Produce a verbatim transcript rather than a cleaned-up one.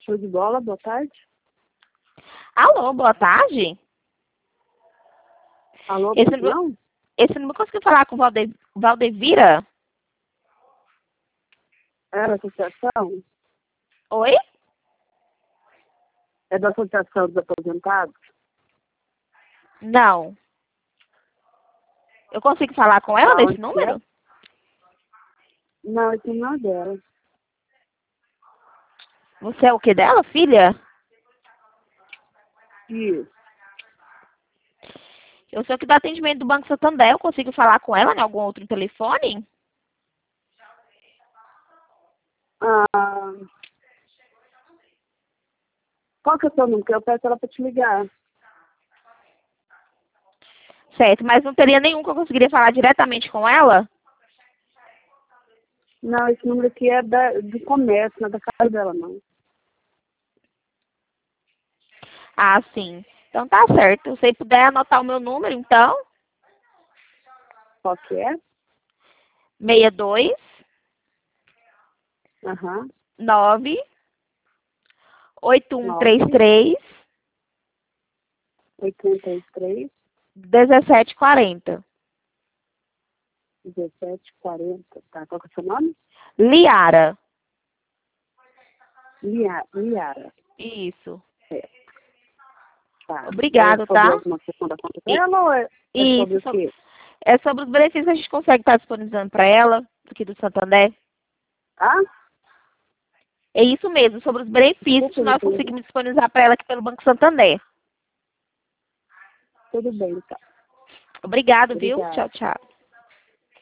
Show de bola, boa tarde. Alô, boa tarde. Alô, Esse, pois não? esse número conseguiu falar com Valde, Valdevira? É da associação? Oi? É da Associação dos Aposentados? Não. Eu consigo falar com ela Da nesse onde que número? é? Não, esse não é dela. Você é o que dela, filha? Isso. Eu sou aqui do atendimento do Banco Santander. Eu consigo falar com ela em algum outro telefone? Ah, qual que é o seu número? Que eu peço ela para te ligar. Certo, mas não teria nenhum que eu conseguiria falar diretamente com ela? Não, esse número aqui é da, do comércio, não é da casa dela, não. Ah, sim. Então tá certo. Se você puder anotar o meu número, então, Qual que é? seis dois Aham. nove oito um três Nove, três oitenta e três, um sete quatro zero. dezessete, quarenta. Tá, qual que é o seu nome? Liara. Lia- Liara. Isso. É, tá. É Obrigado, sobre tá? alguma questão da conta E- dela ou é, é sobre Isso. o so- quê? É sobre os benefícios que a gente consegue estar disponibilizando para ela, aqui do Santander. Ah? É isso mesmo, sobre os benefícios Desculpa, que não nós entendi. conseguimos disponibilizar para ela aqui pelo Banco Santander. Tudo bem, tá. Obrigado, viu? Obrigada. Tchau, tchau.